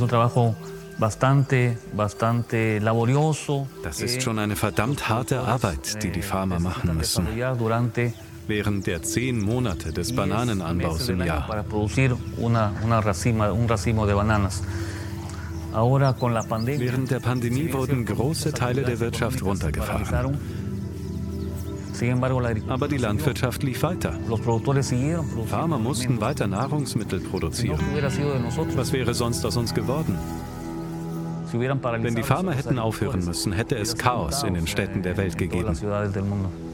Das ist schon eine verdammt harte Arbeit, die die Farmer machen müssen. Während der 10 Monate des Bananenanbaus im Jahr. Während der Pandemie wurden große Teile der Wirtschaft runtergefahren. Aber die Landwirtschaft lief weiter. Farmer mussten weiter Nahrungsmittel produzieren. Was wäre sonst aus uns geworden? Wenn die Farmer hätten aufhören müssen, hätte es Chaos in den Städten der Welt gegeben.